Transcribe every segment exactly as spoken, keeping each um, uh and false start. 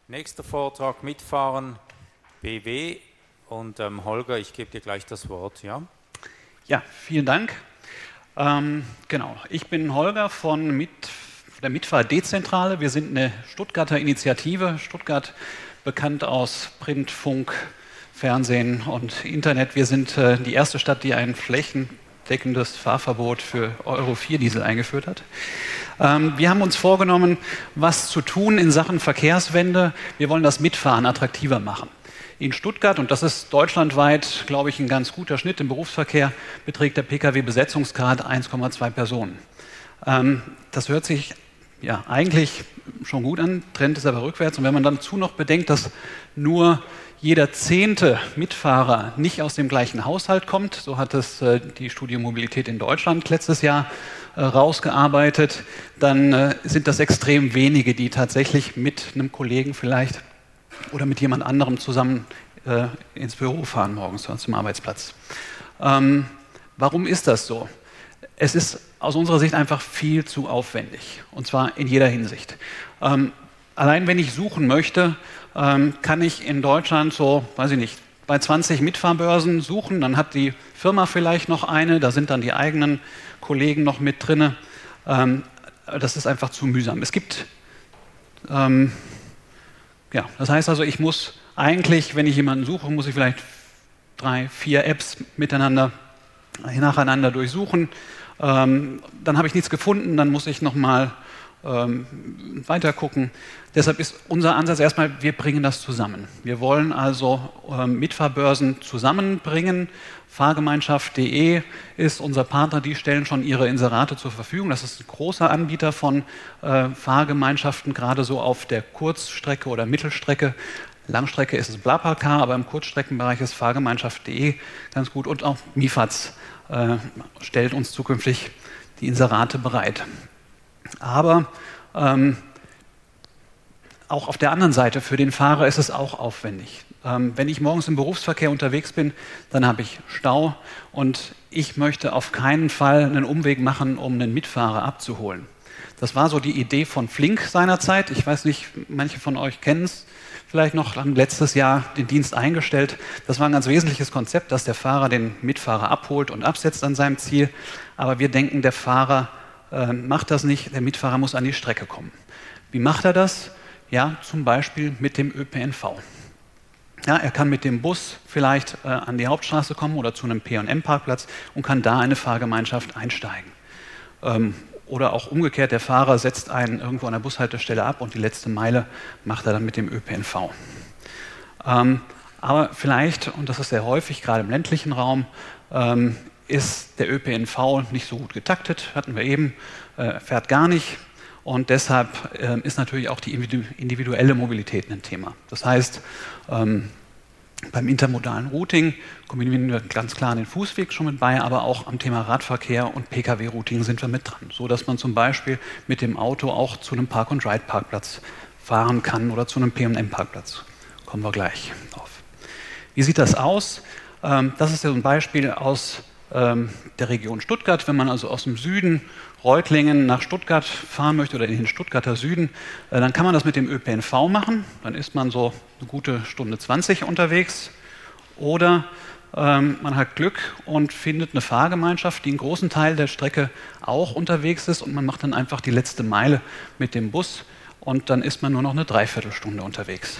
Nächster Vortrag, Mitfahren B W. Und ähm, Holger, ich gebe dir gleich das Wort. Ja, ja vielen Dank. Ähm, genau, ich bin Holger von Mit, der Mitfahr-Dezentrale. Wir sind eine Stuttgarter Initiative. Stuttgart bekannt aus Print, Funk, Fernsehen und Internet. Wir sind äh, die erste Stadt, die ein flächendeckendes Fahrverbot für Euro vier Diesel eingeführt hat. Ähm, wir haben uns vorgenommen, was zu tun in Sachen Verkehrswende. Wir wollen das Mitfahren attraktiver machen. In Stuttgart, und das ist deutschlandweit, glaube ich, ein ganz guter Schnitt im Berufsverkehr, beträgt der Pkw-Besetzungsgrad eins Komma zwei Personen. Ähm, das hört sich ja eigentlich schon gut an, Trend ist aber rückwärts. Und wenn man dazu noch bedenkt, dass nur jeder zehnte Mitfahrer nicht aus dem gleichen Haushalt kommt, so hat es äh, die Studie Mobilität in Deutschland letztes Jahr äh, rausgearbeitet, dann äh, sind das extrem wenige, die tatsächlich mit einem Kollegen vielleicht oder mit jemand anderem zusammen äh, ins Büro fahren morgens zum Arbeitsplatz. Ähm, warum ist das so? Es ist aus unserer Sicht einfach viel zu aufwendig, und zwar in jeder Hinsicht. Ähm, allein wenn ich suchen möchte, ähm, kann ich in Deutschland so, weiß ich nicht, bei zwanzig Mitfahrbörsen suchen, dann hat die Firma vielleicht noch eine, da sind dann die eigenen Kollegen noch mit drin. Ähm, das ist einfach zu mühsam. Es gibt ähm, Ja, das heißt also, ich muss eigentlich, wenn ich jemanden suche, muss ich vielleicht drei, vier Apps miteinander, nacheinander durchsuchen. Ähm, dann habe ich nichts gefunden, dann muss ich nochmal ähm, weiter gucken. Deshalb ist unser Ansatz erstmal, wir bringen das zusammen. Wir wollen also ähm, Mitfahrbörsen zusammenbringen. Fahrgemeinschaft punkt de ist unser Partner, die stellen schon ihre Inserate zur Verfügung. Das ist ein großer Anbieter von äh, Fahrgemeinschaften, gerade so auf der Kurzstrecke oder Mittelstrecke. Langstrecke ist es BlaBlaCar, aber im Kurzstreckenbereich ist Fahrgemeinschaft punkt de ganz gut. Und auch Mifatz äh, stellt uns zukünftig die Inserate bereit. Aber ähm, auch auf der anderen Seite, für den Fahrer ist es auch aufwendig. Ähm, wenn ich morgens im Berufsverkehr unterwegs bin, dann habe ich Stau und ich möchte auf keinen Fall einen Umweg machen, um einen Mitfahrer abzuholen. Das war so die Idee von Flink seinerzeit. Ich weiß nicht, manche von euch kennen es vielleicht noch, haben letztes Jahr den Dienst eingestellt. Das war ein ganz wesentliches Konzept, dass der Fahrer den Mitfahrer abholt und absetzt an seinem Ziel. Aber wir denken, der Fahrer äh, macht das nicht, der Mitfahrer muss an die Strecke kommen. Wie macht er das? Ja, zum Beispiel mit dem Ö P N V. Ja, er kann mit dem Bus vielleicht äh, an die Hauptstraße kommen oder zu einem P und M-Parkplatz und kann da eine Fahrgemeinschaft einsteigen. Ähm, oder auch umgekehrt, der Fahrer setzt einen irgendwo an der Bushaltestelle ab und die letzte Meile macht er dann mit dem Ö P N V. Ähm, aber vielleicht, und das ist sehr häufig, gerade im ländlichen Raum, ähm, ist der Ö P N V nicht so gut getaktet, hatten wir eben, äh, fährt gar nicht. Und deshalb äh, ist natürlich auch die individuelle Mobilität ein Thema. Das heißt, ähm, beim intermodalen Routing kombinieren wir ganz klar den Fußweg schon mit bei, aber auch am Thema Radverkehr und Pkw-Routing sind wir mit dran, so dass man zum Beispiel mit dem Auto auch zu einem Park-and-Ride-Parkplatz fahren kann oder zu einem P und M-Parkplatz. Kommen wir gleich drauf. Wie sieht das aus? Ähm, das ist ja so ein Beispiel aus ähm, der Region Stuttgart. Wenn man also aus dem Süden Reutlingen nach Stuttgart fahren möchte oder in den Stuttgarter Süden, äh, dann kann man das mit dem Ö P N V machen. Dann ist man so eine gute Stunde zwanzig unterwegs. Oder ähm, man hat Glück und findet eine Fahrgemeinschaft, die einen großen Teil der Strecke auch unterwegs ist und man macht dann einfach die letzte Meile mit dem Bus und dann ist man nur noch eine Dreiviertelstunde unterwegs.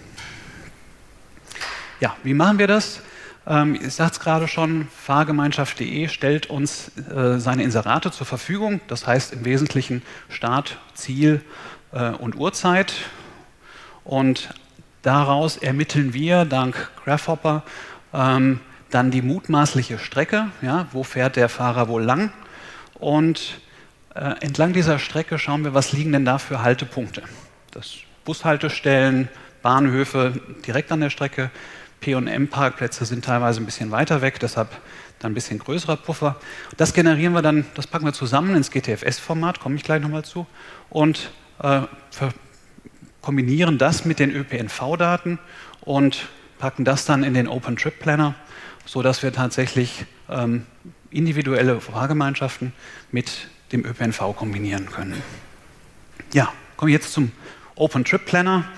Ja, wie machen wir das? Ich sagte es gerade schon, Fahrgemeinschaft punkt de stellt uns äh, seine Inserate zur Verfügung. Das heißt im Wesentlichen Start, Ziel äh, und Uhrzeit. Und daraus ermitteln wir dank Grasshopper ähm, dann die mutmaßliche Strecke. Ja, wo fährt der Fahrer wohl lang? Und äh, entlang dieser Strecke schauen wir, was liegen denn da für Haltepunkte. Das Bushaltestellen, Bahnhöfe direkt an der Strecke. P und M-Parkplätze sind teilweise ein bisschen weiter weg, deshalb dann ein bisschen größerer Puffer. Das generieren wir dann, das packen wir zusammen ins G T F S-Format, komme ich gleich nochmal zu, und äh, kombinieren das mit den Ö P N V-Daten und packen das dann in den OpenTrip-Planner, sodass wir tatsächlich ähm, individuelle Fahrgemeinschaften mit dem Ö P N V kombinieren können. Ja, kommen wir jetzt zum OpenTrip-Planner.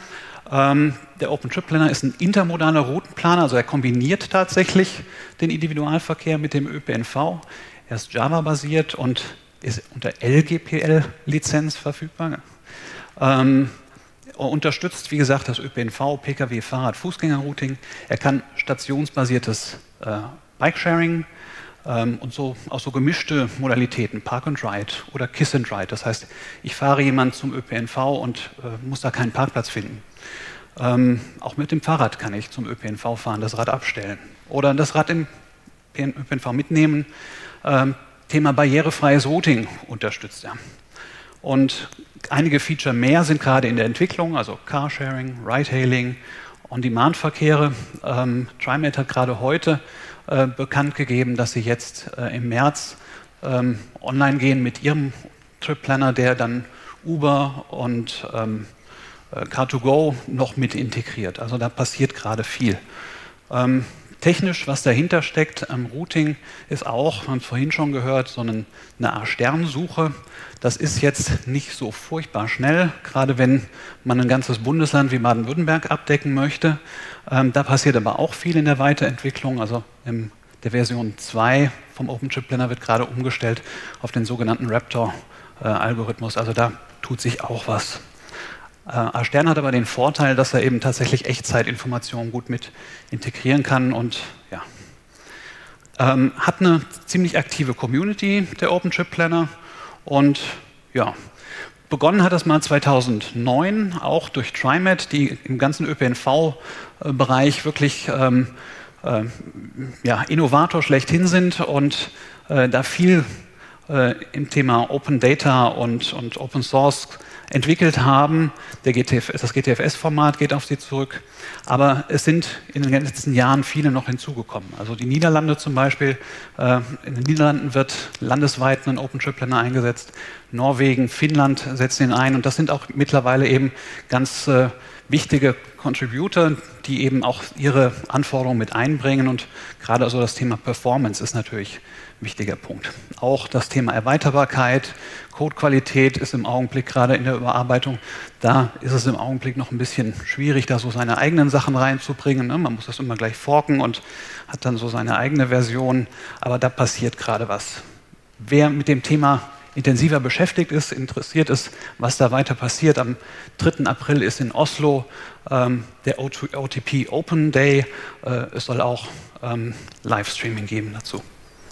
Ähm, der OpenTrip-Planner ist ein intermodaler Routenplaner, also er kombiniert tatsächlich den Individualverkehr mit dem Ö P N V. Er ist Java-basiert und ist unter L G P L-Lizenz verfügbar. Ähm, unterstützt, wie gesagt, das Ö P N V, P K W, Fahrrad, Fußgängerrouting. Er kann stationsbasiertes äh, Bikesharing ähm, und so auch so gemischte Modalitäten, Park and Ride oder Kiss and Ride. Das heißt, ich fahre jemand zum Ö P N V und äh, muss da keinen Parkplatz finden. Ähm, auch mit dem Fahrrad kann ich zum Ö P N V fahren, das Rad abstellen oder das Rad im Ö P N V mitnehmen. Ähm, Thema barrierefreies Routing unterstützt er. Und einige Feature mehr sind gerade in der Entwicklung, also Carsharing, Ride-Hailing, On-Demand-Verkehre. Ähm, TriMet hat gerade heute äh, bekannt gegeben, dass sie jetzt äh, im März ähm, online gehen mit ihrem Trip-Planner, der dann Uber und ähm, Car to Go noch mit integriert. Also da passiert gerade viel. Ähm, technisch, was dahinter steckt am Routing, ist auch, man hat vorhin schon gehört, so eine, eine A-Stern-Suche. Das ist jetzt nicht so furchtbar schnell, gerade wenn man ein ganzes Bundesland wie Baden-Württemberg abdecken möchte. Ähm, da passiert aber auch viel in der Weiterentwicklung. Also in der Version zwei vom OpenTrip-Planner wird gerade umgestellt auf den sogenannten Raptor-Algorithmus. Also da tut sich auch was. Äh, A-Stern hat aber den Vorteil, dass er eben tatsächlich Echtzeitinformationen gut mit integrieren kann und ja, ähm, hat eine ziemlich aktive Community, der OpenTrip-Planner. Und ja, begonnen hat das mal zweitausendneun, auch durch TriMet, die im ganzen Ö P N V-Bereich wirklich ähm, äh, ja, Innovator schlechthin sind und äh, da viel äh, im Thema Open Data und, und Open Source entwickelt haben. Der G T F, das G T F S-Format geht auf sie zurück. Aber es sind in den letzten Jahren viele noch hinzugekommen. Also die Niederlande zum Beispiel, äh, in den Niederlanden wird landesweit ein OpenTrip-Planner eingesetzt. Norwegen, Finnland setzen ihn ein. Und das sind auch mittlerweile eben ganz äh, wichtige Contributor, die eben auch ihre Anforderungen mit einbringen. Und gerade also das Thema Performance ist natürlich ein wichtiger Punkt. Auch das Thema Erweiterbarkeit, Codequalität ist im Augenblick gerade in der Überarbeitung. Da ist es im Augenblick noch ein bisschen schwierig, da so seine eigenen Sachen reinzubringen. Ne? Man muss das immer gleich forken und hat dann so seine eigene Version. Aber da passiert gerade was. Wer mit dem Thema intensiver beschäftigt ist, interessiert ist, was da weiter passiert. Am dritten April ist in Oslo ähm, der O T P Open Day. Äh, es soll auch ähm, Livestreaming geben dazu.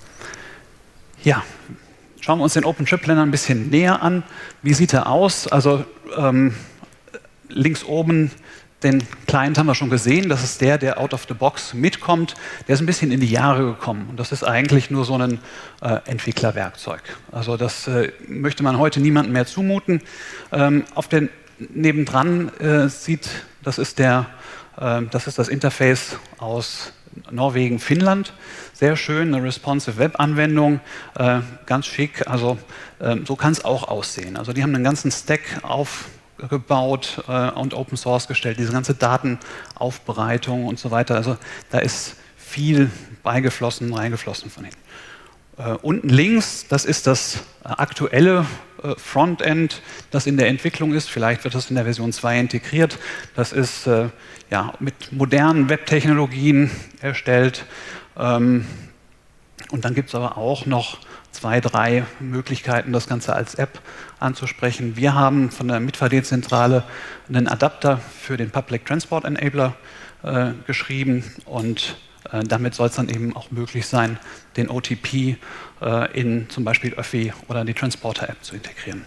Ja, schauen wir uns den OpenTrip-Planner ein bisschen näher an. Wie sieht er aus? Also ähm, links oben den Client haben wir schon gesehen. Das ist der, der out of the box mitkommt. Der ist ein bisschen in die Jahre gekommen. Und das ist eigentlich nur so ein äh, Entwicklerwerkzeug. Also das äh, möchte man heute niemandem mehr zumuten. Ähm, auf den nebendran äh, sieht, das ist, der, äh, das ist das Interface aus Norwegen, Finnland. Sehr schön, eine responsive Web-Anwendung, äh, ganz schick. Also äh, so kann es auch aussehen. Also die haben einen ganzen Stack aufgebaut äh, und Open Source gestellt, diese ganze Datenaufbereitung und so weiter. Also da ist viel beigeflossen, reingeflossen von ihnen. Äh, unten links, das ist das äh, aktuelle äh, Frontend, das in der Entwicklung ist. Vielleicht wird das in der Version zwei integriert. Das ist äh, ja, mit modernen Webtechnologien erstellt. Ähm, und dann gibt es aber auch noch zwei, drei Möglichkeiten, das Ganze als App anzusprechen. Wir haben von der Mitfahr D-Zentrale einen Adapter für den Public Transport Enabler äh, geschrieben und äh, damit soll es dann eben auch möglich sein, den O T P äh, in zum Beispiel Öffi oder die Transporter-App zu integrieren.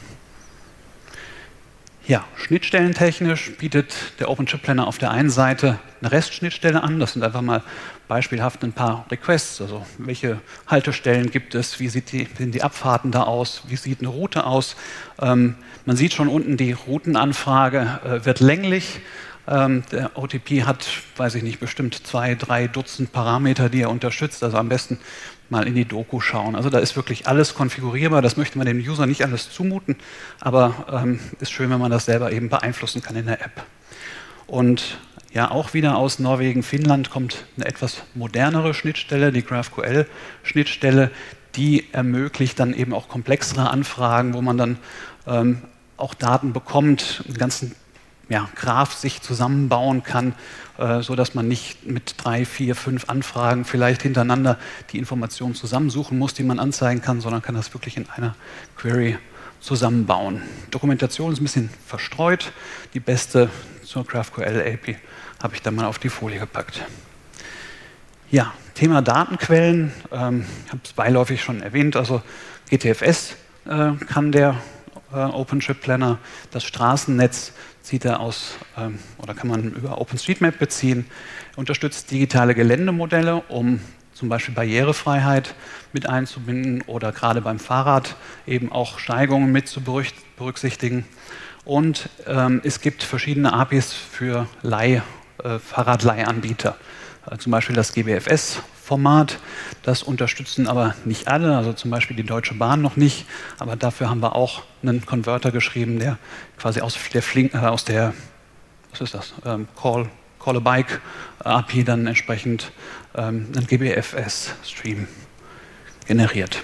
Ja, schnittstellentechnisch bietet der OpenTrip-Planner auf der einen Seite eine REST-Schnittstelle an. Das sind einfach mal beispielhaft ein paar Requests. Also welche Haltestellen gibt es, wie sieht die, sehen die Abfahrten da aus, wie sieht eine Route aus. Ähm, man sieht schon unten, die Routenanfrage äh, wird länglich. Ähm, der O T P hat, weiß ich nicht, bestimmt zwei, drei Dutzend Parameter, die er unterstützt. Also am besten mal in die Doku schauen. Also da ist wirklich alles konfigurierbar. Das möchte man dem User nicht alles zumuten, aber ähm, ist schön, wenn man das selber eben beeinflussen kann in der App. Und ja, auch wieder aus Norwegen, Finnland kommt eine etwas modernere Schnittstelle, die GraphQL-Schnittstelle, die ermöglicht dann eben auch komplexere Anfragen, wo man dann ähm, auch Daten bekommt, einen ganzen ja, Graph sich zusammenbauen kann, äh, so dass man nicht mit drei, vier, fünf Anfragen vielleicht hintereinander die Informationen zusammensuchen muss, die man anzeigen kann, sondern kann das wirklich in einer Query zusammenbauen. Dokumentation ist ein bisschen verstreut. Die beste zur GraphQL-A P I habe ich dann mal auf die Folie gepackt. Ja, Thema Datenquellen, ähm, ich habe es beiläufig schon erwähnt, also G T F S äh, kann der äh, OpenStreetPlanner, das Straßennetz zieht er aus, ähm, oder kann man über OpenStreetMap beziehen, unterstützt digitale Geländemodelle, um zum Beispiel Barrierefreiheit mit einzubinden oder gerade beim Fahrrad eben auch Steigungen mit zu berücksichtigen. Und ähm, es gibt verschiedene A P Is für Leih, äh, Fahrradleihanbieter. Äh, zum Beispiel das G B F S-Format. Das unterstützen aber nicht alle, also zum Beispiel die Deutsche Bahn noch nicht. Aber dafür haben wir auch einen Converter geschrieben, der quasi aus der, Flink, äh, aus der was ist das? Ähm, Call, Call a Bike A P I dann entsprechend ähm, einen G B F S-Stream generiert.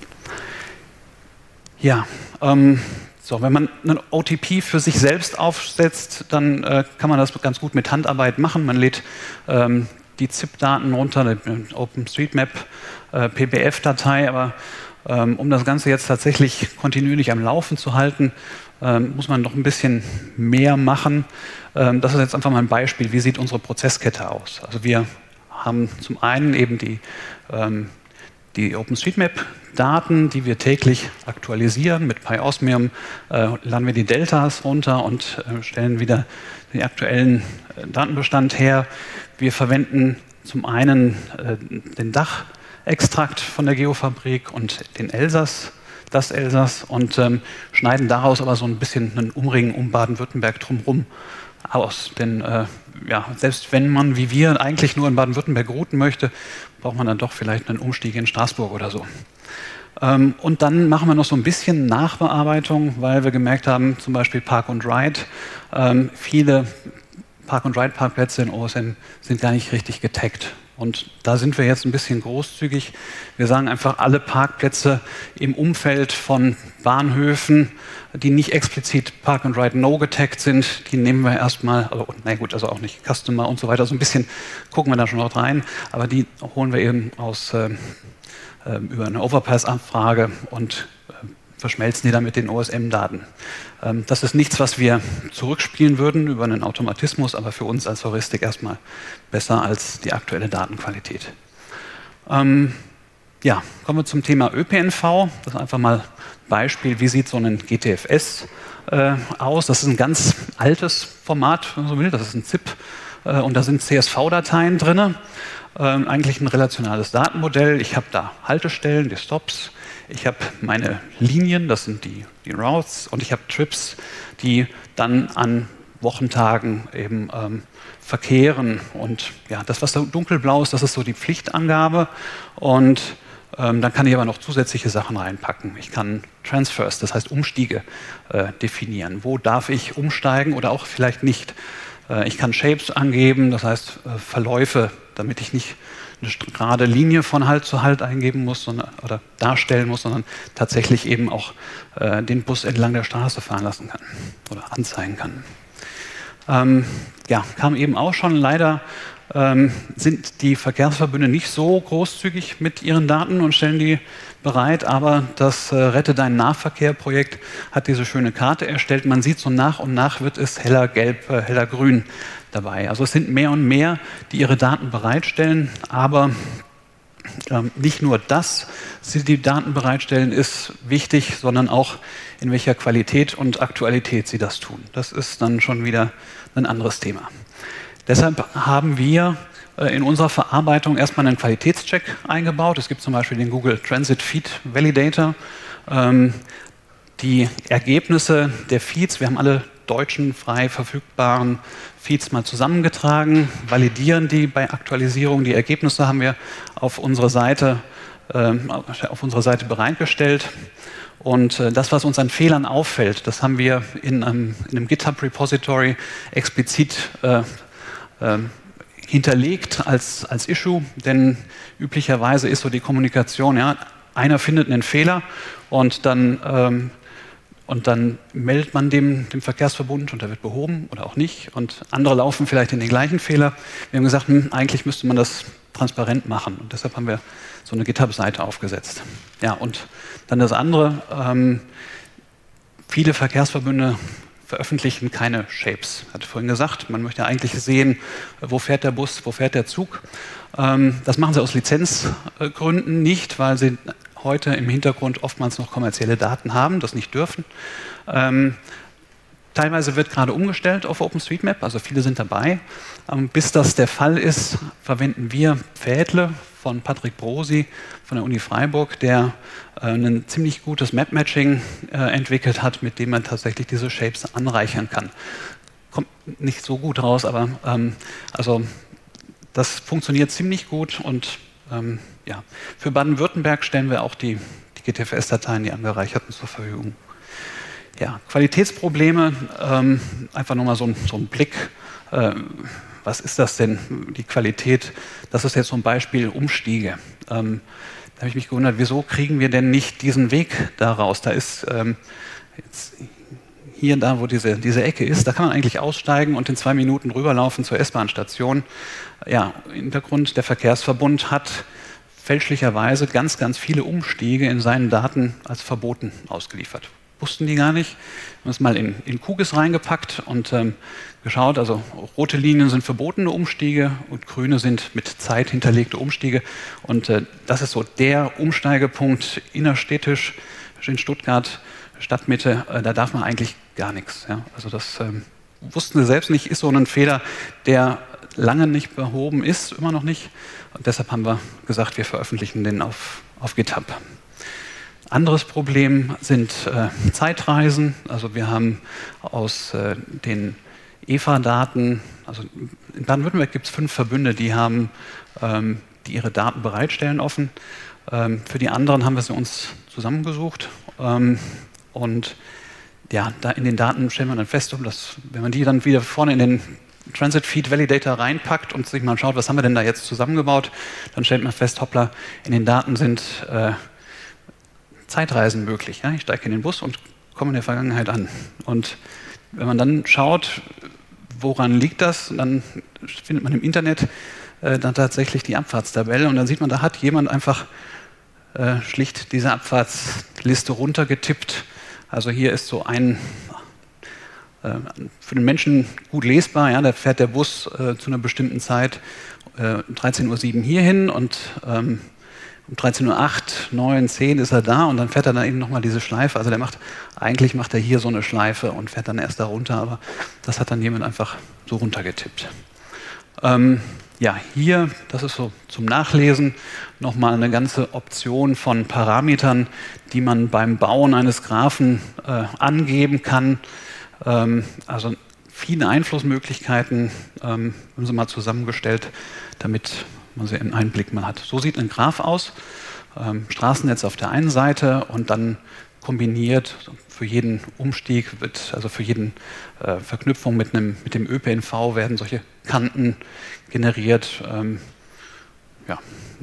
Ja, ähm, so, wenn man einen O T P für sich selbst aufsetzt, dann äh, kann man das ganz gut mit Handarbeit machen. Man lädt ähm, die Z I P-Daten runter, die OpenStreetMap äh, P B F-Datei, aber ähm, um das Ganze jetzt tatsächlich kontinuierlich am Laufen zu halten, ähm, muss man noch ein bisschen mehr machen. Ähm, das ist jetzt einfach mal ein Beispiel, wie sieht unsere Prozesskette aus. Also wir haben zum einen eben die, ähm, die OpenStreetMap-Daten, die wir täglich aktualisieren. Mit PyOsmium äh, laden wir die Deltas runter und äh, stellen wieder den aktuellen äh, Datenbestand her. Wir verwenden zum einen äh, den Dach-Extrakt von der Geofabrik und den Elsass, das Elsass und ähm, schneiden daraus aber so ein bisschen einen Umring um Baden-Württemberg drumherum aus. Denn äh, ja, selbst wenn man wie wir eigentlich nur in Baden-Württemberg routen möchte, braucht man dann doch vielleicht einen Umstieg in Straßburg oder so. Ähm, und dann machen wir noch so ein bisschen Nachbearbeitung, weil wir gemerkt haben, zum Beispiel Park and Ride, ähm, viele Park and Ride Parkplätze in O S M sind gar nicht richtig getaggt. Und da sind wir jetzt ein bisschen großzügig. Wir sagen einfach, alle Parkplätze im Umfeld von Bahnhöfen, die nicht explizit Park and Ride No getaggt sind, die nehmen wir erstmal, also, na gut, also auch nicht Customer und so weiter, so ein bisschen gucken wir da schon noch rein, aber die holen wir eben aus, äh, äh, über eine Overpass-Abfrage und äh, verschmelzen die dann mit den O S M-Daten. Ähm, das ist nichts, was wir zurückspielen würden über einen Automatismus, aber für uns als Heuristik erstmal besser als die aktuelle Datenqualität. Ähm, ja, kommen wir zum Thema Ö P N V. Das ist einfach mal ein Beispiel, wie sieht so ein G T F S äh, aus. Das ist ein ganz altes Format, wenn man so will. Das ist ein Z I P äh, und da sind C S V-Dateien drin. Ähm, eigentlich ein relationales Datenmodell. Ich habe da Haltestellen, die Stops. Ich habe meine Linien, das sind die, die Routes, und ich habe Trips, die dann an Wochentagen eben ähm, verkehren. Und ja, das, was da dunkelblau ist, das ist so die Pflichtangabe. Und ähm, dann kann ich aber noch zusätzliche Sachen reinpacken. Ich kann Transfers, das heißt Umstiege, äh, definieren. Wo darf ich umsteigen oder auch vielleicht nicht? Äh, ich kann Shapes angeben, das heißt äh, Verläufe, damit ich nicht eine gerade Linie von Halt zu Halt eingeben muss sondern, oder darstellen muss, sondern tatsächlich eben auch äh, den Bus entlang der Straße fahren lassen kann oder anzeigen kann. Ähm, ja, kam eben auch schon. Leider ähm, sind die Verkehrsverbünde nicht so großzügig mit ihren Daten und stellen die bereit, aber das äh, Rette deinen Nahverkehr-Projekt hat diese schöne Karte erstellt. Man sieht, so nach und nach wird es heller gelb, äh, heller grün dabei. Also es sind mehr und mehr, die ihre Daten bereitstellen, aber ähm, nicht nur das, sie die Daten bereitstellen, ist wichtig, sondern auch in welcher Qualität und Aktualität sie das tun. Das ist dann schon wieder ein anderes Thema. Deshalb haben wir äh, in unserer Verarbeitung erstmal einen Qualitätscheck eingebaut. Es gibt zum Beispiel den Google Transit Feed Validator. Ähm, die Ergebnisse der Feeds, wir haben alle deutschen frei verfügbaren Feeds mal zusammengetragen, validieren die bei Aktualisierung. Die Ergebnisse haben wir auf unserer Seite, äh, auf unserer Seite bereitgestellt. Und äh, das, was uns an Fehlern auffällt, das haben wir in einem, in einem GitHub-Repository explizit äh, äh, hinterlegt als, als Issue, denn üblicherweise ist so die Kommunikation, ja, einer findet einen Fehler und dann ähm, und dann meldet man dem, dem Verkehrsverbund und der wird behoben oder auch nicht und andere laufen vielleicht in den gleichen Fehler. Wir haben gesagt, hm, eigentlich müsste man das transparent machen und deshalb haben wir so eine GitHub-Seite aufgesetzt. Ja, und dann das andere, ähm, viele Verkehrsverbünde veröffentlichen keine Shapes. Ich hatte vorhin gesagt, man möchte eigentlich sehen, wo fährt der Bus, wo fährt der Zug. Ähm, das machen sie aus Lizenzgründen nicht, weil sie heute im Hintergrund oftmals noch kommerzielle Daten haben, das nicht dürfen. Ähm, teilweise wird gerade umgestellt auf OpenStreetMap, also viele sind dabei. Ähm, bis das der Fall ist, verwenden wir Pfädle von Patrick Brosi von der Uni Freiburg, der äh, ein ziemlich gutes Map-Matching äh, entwickelt hat, mit dem man tatsächlich diese Shapes anreichern kann. Kommt nicht so gut raus, aber ähm, also das funktioniert ziemlich gut und ähm, ja. Für Baden-Württemberg stellen wir auch die, die G T F S-Dateien, die angereicherten, zur Verfügung. Ja, Qualitätsprobleme, ähm, einfach nochmal so, so ein Blick. Äh, was ist das denn, die Qualität? Das ist jetzt so ein Beispiel Umstiege. Ähm, da habe ich mich gewundert, wieso kriegen wir denn nicht diesen Weg daraus? Da ist ähm, jetzt hier, da wo diese, diese Ecke ist, da kann man eigentlich aussteigen und in zwei Minuten rüberlaufen zur S-Bahn-Station. Ja, Hintergrund, der Verkehrsverbund hat fälschlicherweise ganz, ganz viele Umstiege in seinen Daten als verboten ausgeliefert. Wussten die gar nicht. Wir haben es mal in, in QGIS reingepackt und ähm, geschaut, also rote Linien sind verbotene Umstiege und grüne sind mit Zeit hinterlegte Umstiege. Und äh, das ist so der Umsteigepunkt innerstädtisch in Stuttgart, Stadtmitte, äh, da darf man eigentlich gar nichts. Ja? Also das ähm, wussten sie selbst nicht, ist so ein Fehler, der lange nicht behoben ist, immer noch nicht. Und deshalb haben wir gesagt, wir veröffentlichen den auf, auf GitHub. Anderes Problem sind äh, Zeitreisen. Also wir haben aus äh, den E F A-Daten, also in Baden-Württemberg gibt es fünf Verbünde, die haben, ähm, die ihre Daten bereitstellen offen. Ähm, für die anderen haben wir sie uns zusammengesucht. Ähm, und ja, da in den Daten stellen wir dann fest, dass, wenn man die dann wieder vorne in den Transit Feed Validator reinpackt und sich mal schaut, was haben wir denn da jetzt zusammengebaut, dann stellt man fest, hoppla, in den Daten sind äh, Zeitreisen möglich. Ja? Ich steige in den Bus und komme in der Vergangenheit an. Und wenn man dann schaut, woran liegt das, dann findet man im Internet äh, dann tatsächlich die Abfahrtstabelle und dann sieht man, da hat jemand einfach äh, schlicht diese Abfahrtsliste runtergetippt. Also hier ist so ein äh, für den Menschen gut lesbar, ja, da fährt der Bus äh, zu einer bestimmten Zeit äh, um dreizehn Uhr sieben hier hin und ähm, um dreizehn Uhr acht, neun, zehn ist er da und dann fährt er dann eben nochmal diese Schleife. Also der macht, eigentlich macht er hier so eine Schleife und fährt dann erst da runter, aber das hat dann jemand einfach so runtergetippt. Ähm, ja, hier, das ist so zum Nachlesen, nochmal eine ganze Option von Parametern, die man beim Bauen eines Graphen äh, angeben kann. Ähm, also viele Einflussmöglichkeiten ähm, haben sie mal zusammengestellt, damit man sie einen Einblick mal hat. So sieht ein Graph aus. Ähm, Straßennetz auf der einen Seite und dann kombiniert für jeden Umstieg, wird, also für jeden äh, Verknüpfung mit, einem, mit dem Ö P N V werden solche Kanten generiert. Ähm, ja.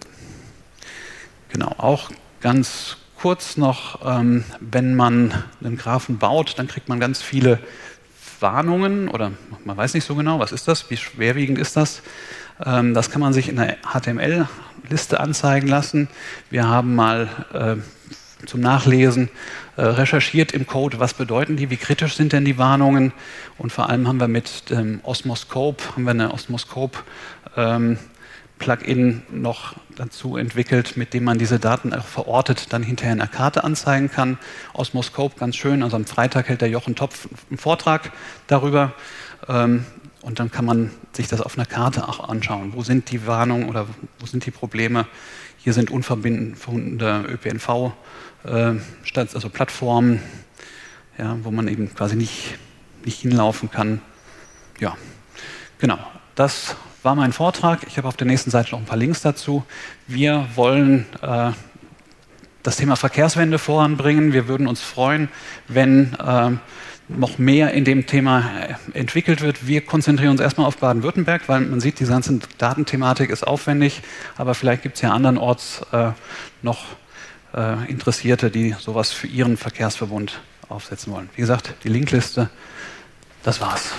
Genau, auch ganz kurz noch, ähm, wenn man einen Graphen baut, dann kriegt man ganz viele Warnungen oder man weiß nicht so genau, was ist das, wie schwerwiegend ist das. Ähm, das kann man sich in einer H T M L-Liste anzeigen lassen. Wir haben mal äh, zum Nachlesen äh, recherchiert im Code, was bedeuten die, wie kritisch sind denn die Warnungen und vor allem haben wir mit dem Osmoscope, haben wir eine Osmoscope ähm, Plugin noch dazu entwickelt, mit dem man diese Daten auch verortet dann hinterher in der Karte anzeigen kann. Osmoscope, ganz schön, also am Freitag hält der Jochen Topf einen Vortrag darüber ähm, und dann kann man sich das auf einer Karte auch anschauen. Wo sind die Warnungen oder wo sind die Probleme? Hier sind unverbundene Ö P N V, äh, also Plattformen, ja, wo man eben quasi nicht, nicht hinlaufen kann. Ja, genau, das war mein Vortrag. Ich habe auf der nächsten Seite noch ein paar Links dazu. Wir wollen äh, das Thema Verkehrswende voranbringen. Wir würden uns freuen, wenn äh, noch mehr in dem Thema entwickelt wird. Wir konzentrieren uns erstmal auf Baden-Württemberg, weil man sieht, diese ganze Datenthematik ist aufwendig, aber vielleicht gibt es ja andernorts äh, noch äh, Interessierte, die sowas für ihren Verkehrsverbund aufsetzen wollen. Wie gesagt, die Linkliste, das war's.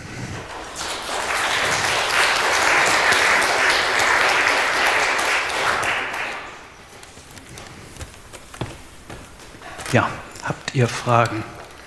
Ja, habt ihr Fragen?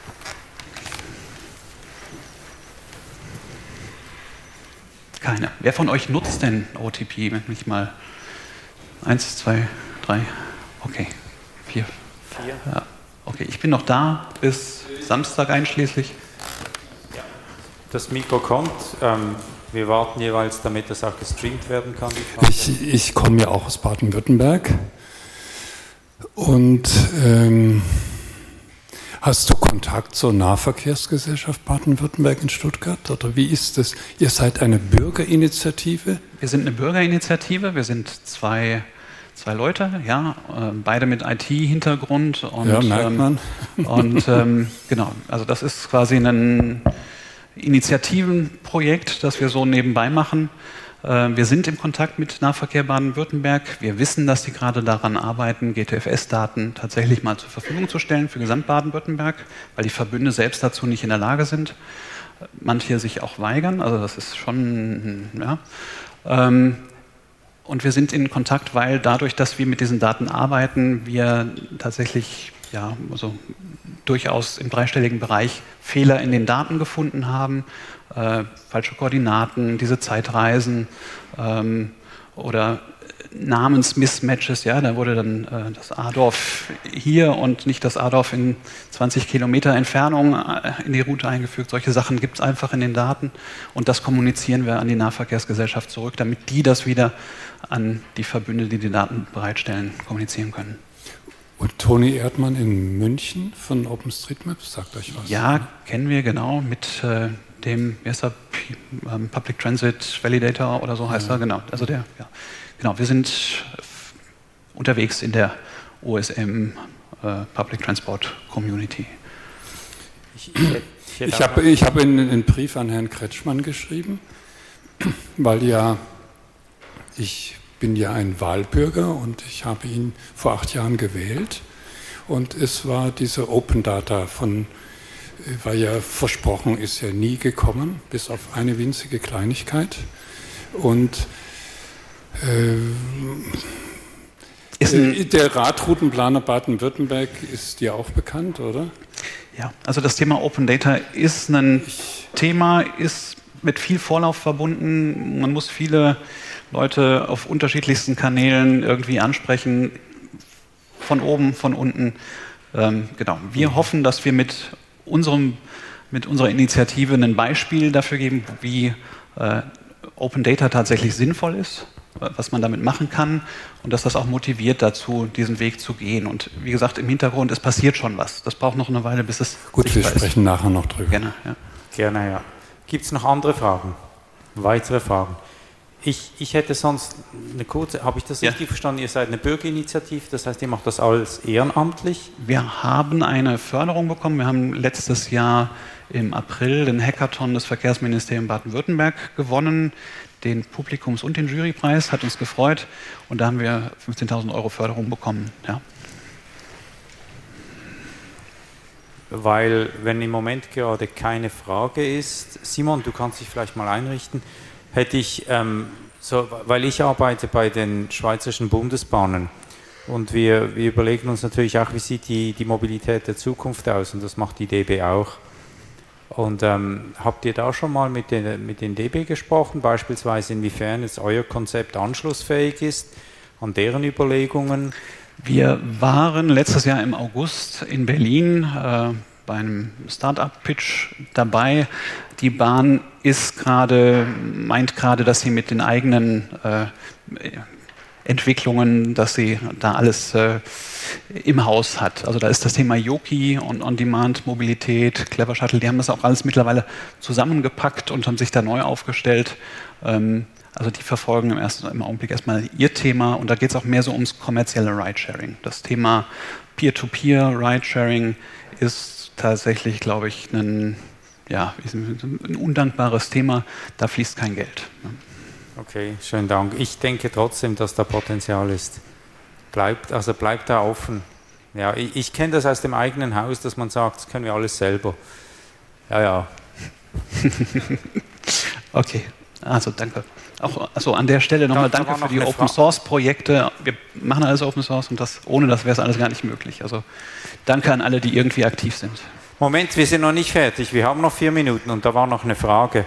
Keine. Wer von euch nutzt denn O T P? Wenn mich mal eins, zwei, drei, okay, vier. Vier. Ja, okay, ich bin noch da bis Samstag einschließlich. Das Mikro kommt. Ähm, wir warten jeweils, damit das auch gestreamt werden kann. Die ich ich komme ja auch aus Baden-Württemberg. Und ähm, hast du Kontakt zur Nahverkehrsgesellschaft Baden-Württemberg in Stuttgart? Oder wie ist das? Ihr seid eine Bürgerinitiative? Wir sind eine Bürgerinitiative. Wir sind zwei, zwei Leute, ja, äh, beide mit I T-Hintergrund. Ja, merkt man. Ähm, und ähm, genau, also das ist quasi ein Initiativenprojekt, das wir so nebenbei machen. Wir sind im Kontakt mit Nahverkehr Baden-Württemberg. Wir wissen, dass die gerade daran arbeiten, G T F S-Daten tatsächlich mal zur Verfügung zu stellen für Gesamt Baden-Württemberg, weil die Verbünde selbst dazu nicht in der Lage sind. Manche sich auch weigern, also das ist schon, ja. Und wir sind in Kontakt, weil dadurch, dass wir mit diesen Daten arbeiten, wir tatsächlich, ja, also durchaus im dreistelligen Bereich Fehler in den Daten gefunden haben. Äh, falsche Koordinaten, diese Zeitreisen ähm, oder Namensmismatches, ja, da wurde dann äh, das A-Dorf hier und nicht das A-Dorf in zwanzig Kilometer Entfernung äh, in die Route eingefügt. Solche Sachen gibt es einfach in den Daten und das kommunizieren wir an die Nahverkehrsgesellschaft zurück, damit die das wieder an die Verbünde, die die Daten bereitstellen, kommunizieren können. Und Toni Erdmann in München von OpenStreetMap, sagt euch was? Ja, ne? Kennen wir, genau, mit äh, dem, wie heißt er, P ähm, Public Transit Validator oder so heißt ja. er, genau. Also der, ja. Genau, wir sind unterwegs in der O S M äh, Public Transport Community. Ich, ich, ich habe ich hab einen, einen Brief an Herrn Kretschmann geschrieben, weil ja ich bin ja ein Wahlbürger und ich habe ihn vor acht Jahren gewählt und es war diese Open Data von, war ja versprochen, ist ja nie gekommen, bis auf eine winzige Kleinigkeit und äh, ist ein, der Radroutenplaner Baden-Württemberg ist dir auch bekannt, oder? Ja, also das Thema Open Data ist ein ich, Thema, ist mit viel Vorlauf verbunden, man muss viele Leute auf unterschiedlichsten Kanälen irgendwie ansprechen, von oben, von unten. Ähm, genau. Wir hoffen, dass wir mit, unserem, mit unserer Initiative ein Beispiel dafür geben, wie äh, Open Data tatsächlich sinnvoll ist, was man damit machen kann und dass das auch motiviert dazu, diesen Weg zu gehen. Und wie gesagt, im Hintergrund, es passiert schon was. Das braucht noch eine Weile, bis es Gut, wir sprechen ist. nachher noch drüber. Gerne, ja. Gerne, ja. Gibt es noch andere Fragen? Weitere Fragen? Ich, ich hätte sonst eine kurze, habe ich das ja. richtig verstanden? Ihr seid eine Bürgerinitiative, das heißt, ihr macht das alles ehrenamtlich? Wir haben eine Förderung bekommen. Wir haben letztes Jahr im April den Hackathon des Verkehrsministeriums Baden-Württemberg gewonnen, den Publikums- und den Jurypreis, hat uns gefreut. Und da haben wir fünfzehntausend Euro Förderung bekommen. Ja. Weil, wenn im Moment gerade keine Frage ist, Simon, du kannst dich vielleicht mal einrichten, hätte ich, ähm, so, weil ich arbeite bei den Schweizerischen Bundesbahnen und wir, wir überlegen uns natürlich auch, wie sieht die, die Mobilität der Zukunft aus und das macht die D B auch. Und ähm, habt ihr da schon mal mit den, mit den D B gesprochen, beispielsweise inwiefern jetzt euer Konzept anschlussfähig ist an deren Überlegungen? Wir waren letztes Jahr im August in Berlin äh, bei einem Start-up-Pitch dabei. Die Bahn ist gerade, meint gerade, dass sie mit den eigenen äh, Entwicklungen, dass sie da alles äh, im Haus hat. Also da ist das Thema Yoki und On-Demand-Mobilität, Clever Shuttle, die haben das auch alles mittlerweile zusammengepackt und haben sich da neu aufgestellt. Ähm, also die verfolgen im, ersten, im Augenblick erstmal ihr Thema und da geht es auch mehr so ums kommerzielle Ridesharing. Das Thema Peer-to-Peer-Ridesharing ist tatsächlich, glaube ich, ein, ja, ein undankbares Thema. Da fließt kein Geld. Okay, schönen Dank. Ich denke trotzdem, dass da Potenzial ist. bleibt, also bleibt da offen. Ja, ich, ich kenne das aus dem eigenen Haus, dass man sagt, das können wir alles selber. Ja, ja. Okay, also danke. Auch also an der Stelle nochmal danke für die Open Source Projekte. Wir machen alles Open Source und das, ohne das wäre es alles gar nicht möglich. Also danke an alle, die irgendwie aktiv sind. Moment, wir sind noch nicht fertig. Wir haben noch vier Minuten und da war noch eine Frage.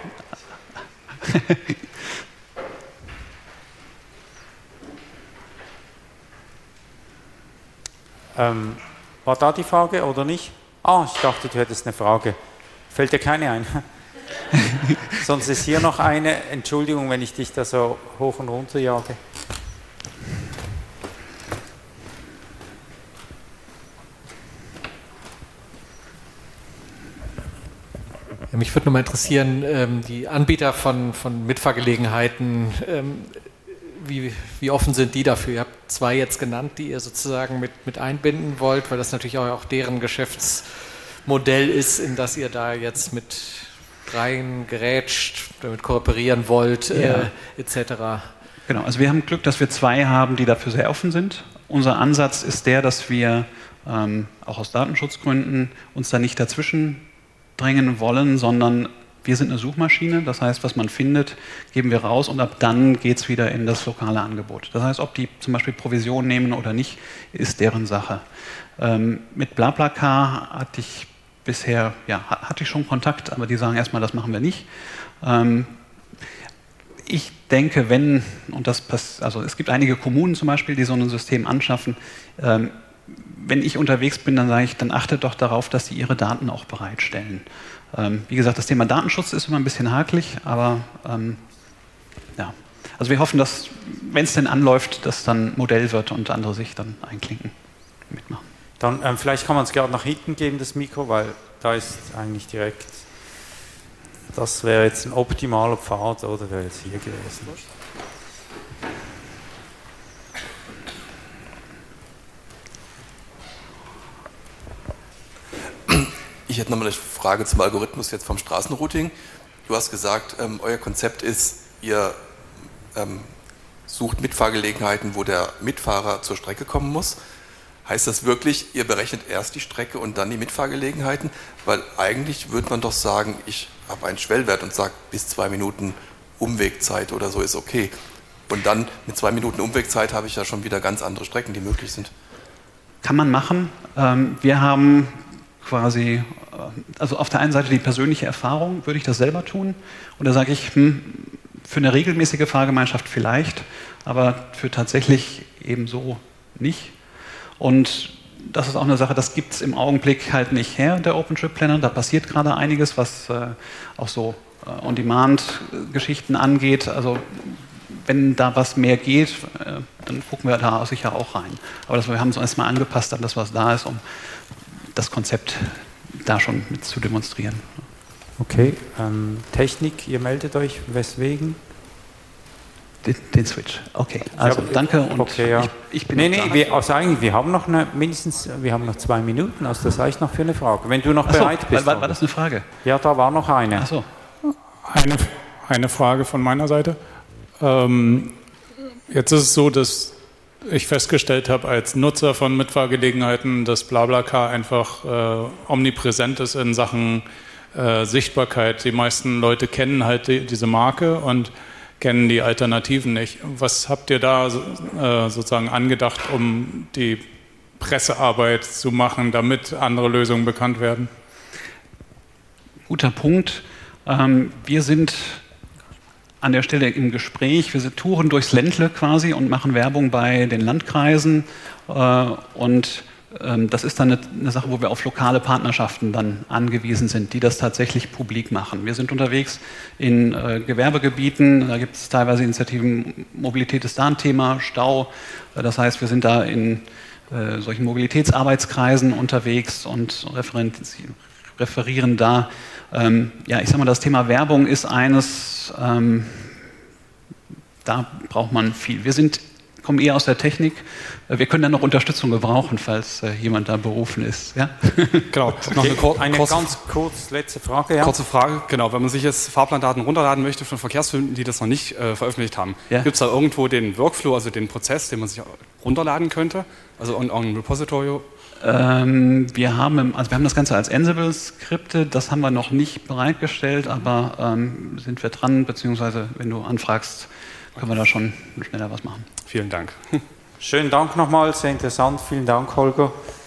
ähm, war da die Frage oder nicht? Ah, ich dachte, du hättest eine Frage. Fällt dir keine ein? Sonst ist hier noch eine. Entschuldigung, wenn ich dich da so hoch und runter jage. Ja, mich würde noch mal interessieren, ähm, die Anbieter von, von Mitfahrgelegenheiten, ähm, wie, wie offen sind die dafür? Ihr habt zwei jetzt genannt, die ihr sozusagen mit, mit einbinden wollt, weil das natürlich auch, auch deren Geschäftsmodell ist, in das ihr da jetzt mit reingerätscht, damit kooperieren wollt, ja. äh, et cetera. Genau, also wir haben Glück, dass wir zwei haben, die dafür sehr offen sind. Unser Ansatz ist der, dass wir ähm, auch aus Datenschutzgründen uns da nicht dazwischen drängen wollen, sondern wir sind eine Suchmaschine. Das heißt, was man findet, geben wir raus und ab dann geht es wieder in das lokale Angebot. Das heißt, ob die zum Beispiel Provision nehmen oder nicht, ist deren Sache. Ähm, mit BlaBlaCar hatte ich bisher, ja, hatte ich schon Kontakt, aber die sagen erstmal, das machen wir nicht. Ähm, ich denke, wenn, und das passt, also es gibt einige Kommunen zum Beispiel, die so ein System anschaffen, ähm, wenn ich unterwegs bin, dann sage ich, dann achtet doch darauf, dass sie ihre Daten auch bereitstellen. Ähm, wie gesagt, das Thema Datenschutz ist immer ein bisschen hakelig, aber ähm, ja. Also wir hoffen, dass, wenn es denn anläuft, das dann Modell wird und andere sich dann einklinken, mitmachen. Dann ähm, vielleicht kann man es gerade nach hinten geben, das Mikro, weil da ist eigentlich direkt, das wäre jetzt ein optimaler Pfad, oder wäre jetzt hier gewesen. Ich hätte nochmal eine Frage zum Algorithmus jetzt vom Straßenrouting. Du hast gesagt, ähm, euer Konzept ist, ihr ähm, sucht Mitfahrgelegenheiten, wo der Mitfahrer zur Strecke kommen muss. Heißt das wirklich, ihr berechnet erst die Strecke und dann die Mitfahrgelegenheiten? Weil eigentlich würde man doch sagen, ich habe einen Schwellwert und sage, bis zwei Minuten Umwegzeit oder so ist okay. Und dann mit zwei Minuten Umwegzeit habe ich ja schon wieder ganz andere Strecken, die möglich sind. Kann man machen. Wir haben quasi, also auf der einen Seite die persönliche Erfahrung, würde ich das selber tun? Und da sage ich, hm, für eine regelmäßige Fahrgemeinschaft vielleicht, aber für tatsächlich ebenso nicht. Und das ist auch eine Sache, das gibt es im Augenblick halt nicht her, der OpenTrip-Planner. Da passiert gerade einiges, was äh, auch so äh, On-Demand-Geschichten angeht. Also wenn da was mehr geht, äh, dann gucken wir da sicher auch rein. Aber das, wir haben es erstmal angepasst an das, was da ist, um das Konzept da schon mit zu demonstrieren. Okay, ähm, Technik, ihr meldet euch, weswegen? Den, den Switch, okay. Also ja, danke und okay, ja. ich, ich bin Nee, nee, wir, also eigentlich, wir haben noch eine, mindestens, wir haben noch zwei Minuten, also das reicht noch für eine Frage. Wenn du noch so, bereit bist. War, war das eine Frage? Ja, da war noch eine. Ach so. Eine, eine Frage von meiner Seite. Ähm, jetzt ist es so, dass ich festgestellt habe als Nutzer von Mitfahrgelegenheiten, dass BlaBlaCar einfach äh, omnipräsent ist in Sachen äh, Sichtbarkeit. Die meisten Leute kennen halt die, diese Marke und kennen die Alternativen nicht. Was habt ihr da äh, sozusagen angedacht, um die Pressearbeit zu machen, damit andere Lösungen bekannt werden? Guter Punkt. Ähm, wir sind an der Stelle im Gespräch. Wir touren durchs Ländle quasi und machen Werbung bei den Landkreisen. Äh, und ähm, das ist dann eine, eine Sache, wo wir auf lokale Partnerschaften dann angewiesen sind, die das tatsächlich publik machen. Wir sind unterwegs in äh, Gewerbegebieten. Da gibt es teilweise Initiativen, Mobilität ist da ein Thema, Stau. Äh, das heißt, wir sind da in äh, solchen Mobilitätsarbeitskreisen unterwegs und referieren da. Ähm, ja, ich sag mal, das Thema Werbung ist eines, ähm, da braucht man viel. Wir sind kommen eher aus der Technik. Wir können dann noch Unterstützung gebrauchen, falls äh, jemand da berufen ist. Ja? Genau. Okay. Noch eine, kur eine kurze, ganz kurz letzte Frage. Ja? Kurze Frage, genau. Wenn man sich jetzt Fahrplandaten runterladen möchte von Verkehrsfilmen, die das noch nicht äh, veröffentlicht haben, ja. Gibt es da irgendwo den Workflow, also den Prozess, den man sich runterladen könnte? Also on, on Repository? Ähm, wir, haben, also wir haben das Ganze als Ansible-Skripte, das haben wir noch nicht bereitgestellt, aber ähm, sind wir dran, beziehungsweise wenn du anfragst, können wir da schon schneller was machen. Vielen Dank. Schönen Dank nochmal, sehr interessant. Vielen Dank, Holger.